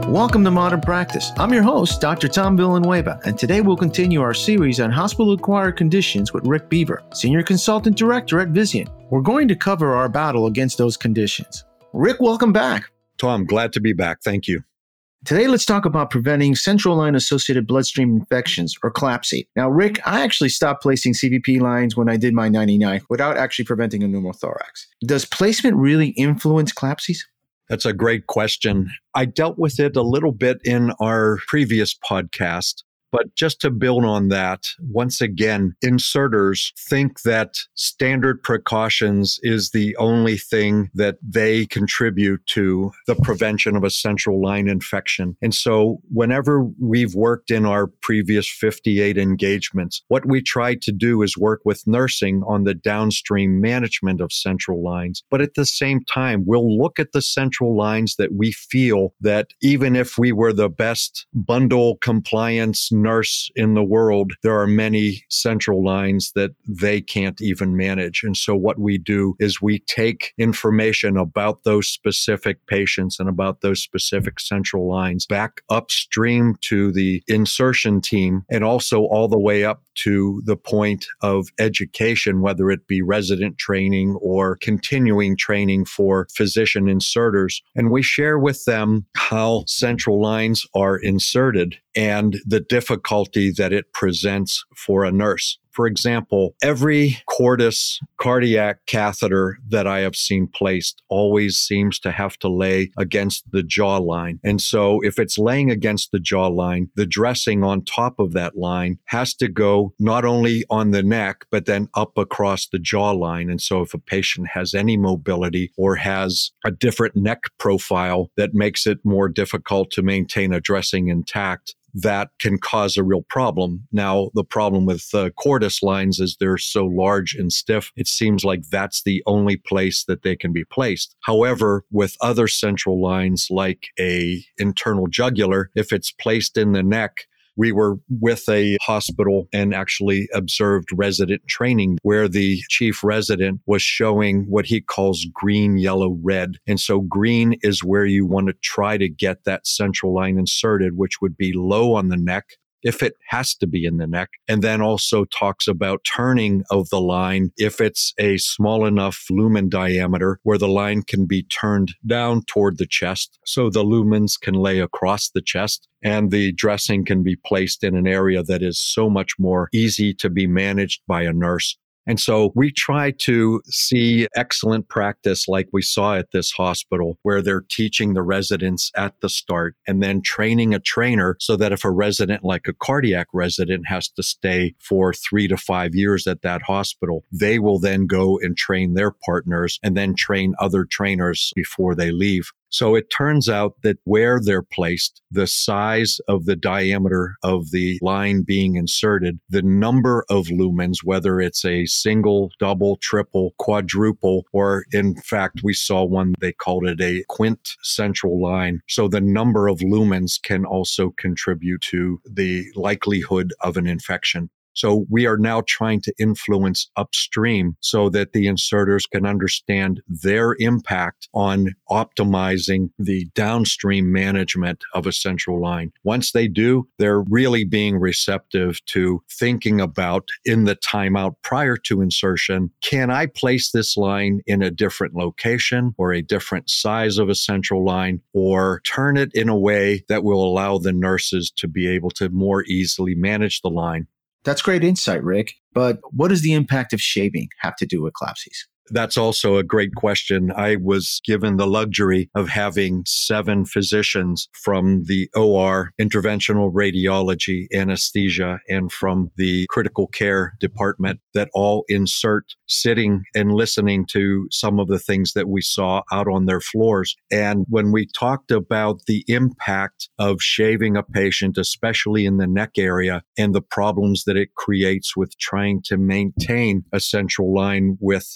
Welcome to Modern Practice. I'm your host, Dr. Tom Villanueva, and today we'll continue our series on hospital-acquired conditions with Rick Beaver, Senior Consultant Director at Vizient. We're going to cover our battle against those conditions. Rick, welcome back. Tom, glad to be back. Thank you. Today, let's talk about preventing central line-associated bloodstream infections, or CLABSI. Now, Rick, I actually stopped placing CVP lines when I did my 99 without actually preventing a pneumothorax. Does placement really influence CLABSIs? That's a great question. I dealt with it a little bit in our previous podcast. But just to build on that, once again, inserters think that standard precautions is the only thing that they contribute to the prevention of a central line infection. And so whenever we've worked in our previous 58 engagements, what we try to do is work with nursing on the downstream management of central lines. But at the same time, we'll look at the central lines that we feel that even if we were the best bundle compliance nurse in the world, there are many central lines that they can't even manage. And so what we do is we take information about those specific patients and about those specific central lines back upstream to the insertion team and also all the way up to the point of education, whether it be resident training or continuing training for physician inserters. And we share with them how central lines are inserted and the difficulty that it presents for a nurse. For example, every Cordis cardiac catheter that I have seen placed always seems to have to lay against the jawline. And so if it's laying against the jawline, the dressing on top of that line has to go not only on the neck, but then up across the jawline. And so if a patient has any mobility or has a different neck profile that makes it more difficult to maintain a dressing intact, that can cause a real problem. Now, the problem with Cordis lines is they're so large and stiff, it seems like that's the only place that they can be placed. However, with other central lines like a internal jugular, if it's placed in the neck, we were with a hospital and actually observed resident training where the chief resident was showing what he calls green, yellow, red. And so green is where you want to try to get that central line inserted, which would be low on the neck, if it has to be in the neck, and then also talks about turning of the line if it's a small enough lumen diameter where the line can be turned down toward the chest so the lumens can lay across the chest and the dressing can be placed in an area that is so much more easy to be managed by a nurse. And so we try to see excellent practice like we saw at this hospital, where they're teaching the residents at the start and then training a trainer so that if a resident like a cardiac resident has to stay for 3 to 5 years at that hospital, they will then go and train their partners and then train other trainers before they leave. So it turns out that where they're placed, the size of the diameter of the line being inserted, the number of lumens, whether it's a single, double, triple, quadruple, or in fact, we saw one, they called it a quint central line. So the number of lumens can also contribute to the likelihood of an infection. So we are now trying to influence upstream so that the inserters can understand their impact on optimizing the downstream management of a central line. Once they do, they're really being receptive to thinking about in the timeout prior to insertion, can I place this line in a different location or a different size of a central line, or turn it in a way that will allow the nurses to be able to more easily manage the line? That's great insight, Rick. But what does the impact of shaving have to do with CLABSIs? That's also a great question. I was given the luxury of having 7 physicians from the OR, interventional radiology, anesthesia, and from the critical care department that all insert sitting and listening to some of the things that we saw out on their floors. And when we talked about the impact of shaving a patient, especially in the neck area, and the problems that it creates with trying to maintain a central line with heavy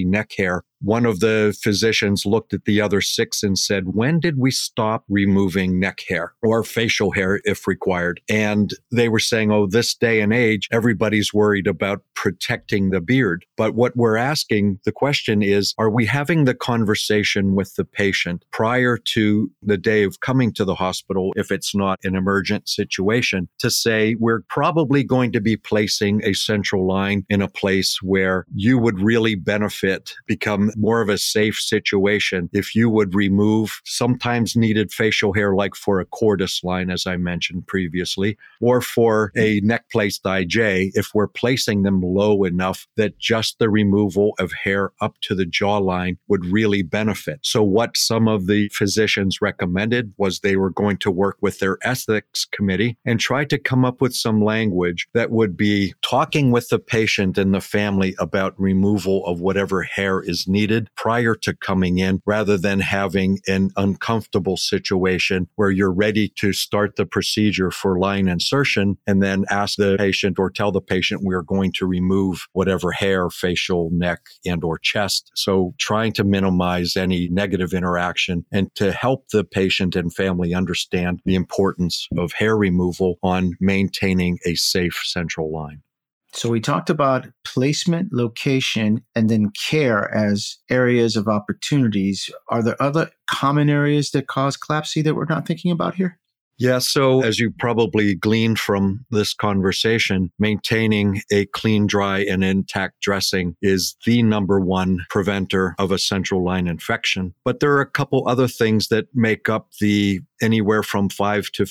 especially neck hair. One of the physicians looked at the other 6 and said, when did we stop removing neck hair or facial hair if required? And they were saying, oh, this day and age, everybody's worried about protecting the beard. But what we're asking, the question is, are we having the conversation with the patient prior to the day of coming to the hospital, if it's not an emergent situation, to say, we're probably going to be placing a central line in a place where you would really benefit, become more of a safe situation if you would remove sometimes needed facial hair, like for a cordis line, as I mentioned previously, or for a neck placed IJ, if we're placing them low enough that just the removal of hair up to the jawline would really benefit. So what some of the physicians recommended was they were going to work with their ethics committee and try to come up with some language that would be talking with the patient and the family about removal of whatever hair is needed prior to coming in, rather than having an uncomfortable situation where you're ready to start the procedure for line insertion and then ask the patient or tell the patient we're going to remove whatever hair, facial, neck, and or chest. So trying to minimize any negative interaction and to help the patient and family understand the importance of hair removal on maintaining a safe central line. So we talked about placement, location, and then care as areas of opportunities. Are there other common areas that cause CLABSI that we're not thinking about here? Yeah, so as you probably gleaned from this conversation, maintaining a clean, dry, and intact dressing is the number one preventer of a central line infection. But there are a couple other things that make up the anywhere from 5 to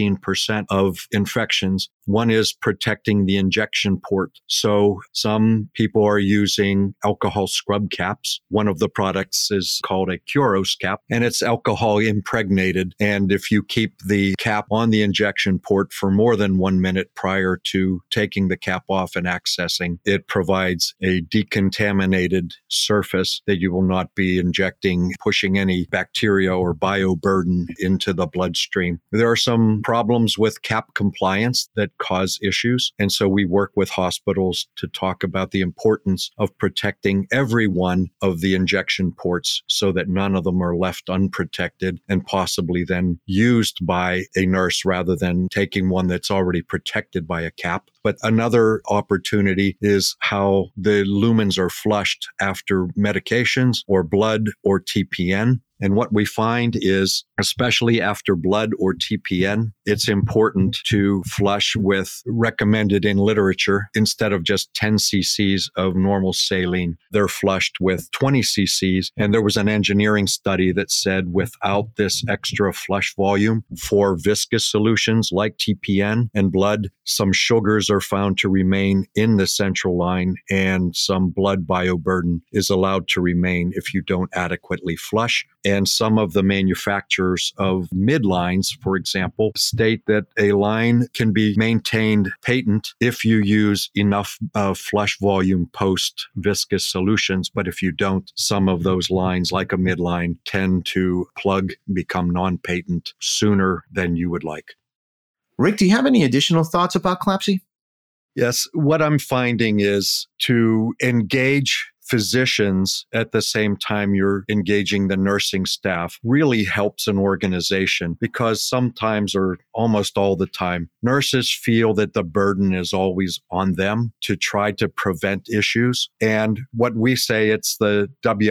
15% of infections. One is protecting the injection port. So some people are using alcohol scrub caps. One of the products is called a Curos cap, and it's alcohol impregnated. And if you keep the cap on the injection port for more than 1 minute prior to taking the cap off and accessing, it provides a decontaminated surface that you will not be injecting, pushing any bacteria or bioburden into the bloodstream. There are some problems with cap compliance that cause issues. And so we work with hospitals to talk about the importance of protecting every one of the injection ports so that none of them are left unprotected and possibly then used by a nurse rather than taking one that's already protected by a cap. But another opportunity is how the lumens are flushed after medications or blood or TPN. And what we find is, especially after blood or TPN, it's important to flush with, recommended in literature, instead of just 10 cc's of normal saline, they're flushed with 20 cc's. And there was an engineering study that said without this extra flush volume for viscous solutions like TPN and blood, some sugars are found to remain in the central line and some blood bioburden is allowed to remain if you don't adequately flush. And some of the manufacturers of midlines, for example, state that a line can be maintained patent if you use enough flush volume post viscous solutions. But if you don't, some of those lines, like a midline, tend to plug, become non-patent sooner than you would like. Rick, do you have any additional thoughts about CLABSI? Yes. What I'm finding is to engage physicians at the same time you're engaging the nursing staff really helps an organization, because sometimes, or almost all the time, nurses feel that the burden is always on them to try to prevent issues. And what we say, it's the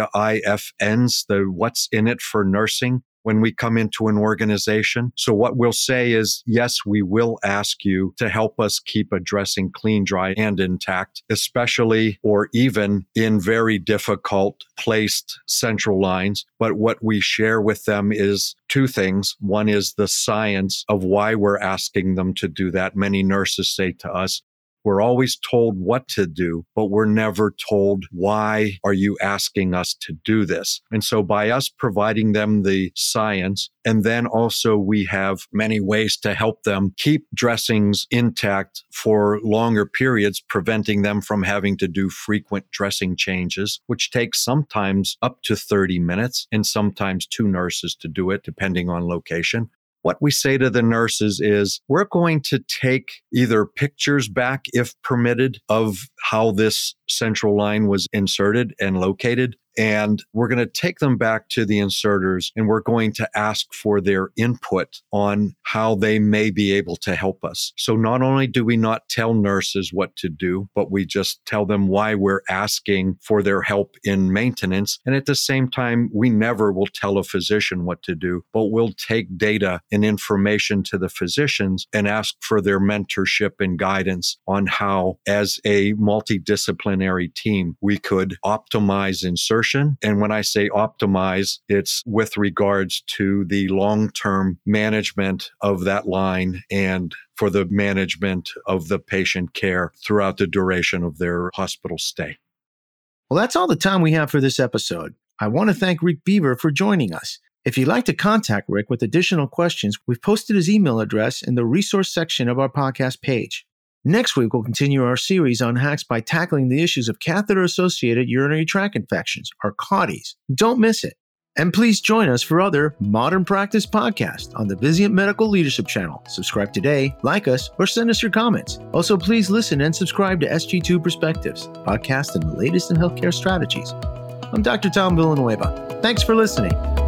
WIFNs, the what's in it for nursing, when we come into an organization. So what we'll say is, yes, we will ask you to help us keep a dressing clean, dry, and intact, especially or even in very difficult placed central lines. But what we share with them is two things. One is the science of why we're asking them to do that. Many nurses say to us, we're always told what to do, but we're never told, why are you asking us to do this? And so by us providing them the science, and then also we have many ways to help them keep dressings intact for longer periods, preventing them from having to do frequent dressing changes, which takes sometimes up to 30 minutes and sometimes 2 nurses to do it, depending on location. what we say to the nurses is we're going to take either pictures back, if permitted, of how this central line was inserted and located. And we're going to take them back to the inserters and we're going to ask for their input on how they may be able to help us. So not only do we not tell nurses what to do, but we just tell them why we're asking for their help in maintenance. And at the same time, we never will tell a physician what to do, but we'll take data and information to the physicians and ask for their mentorship and guidance on how, as a multidisciplinary team, we could optimize insertion. And when I say optimize, it's with regards to the long-term management of that line and for the management of the patient care throughout the duration of their hospital stay. Well, that's all the time we have for this episode. I want to thank Rick Beaver for joining us. If you'd like to contact Rick with additional questions, we've posted his email address in the resource section of our podcast page. Next week, we'll continue our series on hacks by tackling the issues of catheter-associated urinary tract infections, or CAUTIs. Don't miss it. And please join us for other Modern Practice podcasts on the Vizient Medical Leadership Channel. Subscribe today, like us, or send us your comments. Also, please listen and subscribe to SG2 Perspectives, podcast on the latest in healthcare strategies. I'm Dr. Tom Villanueva. Thanks for listening.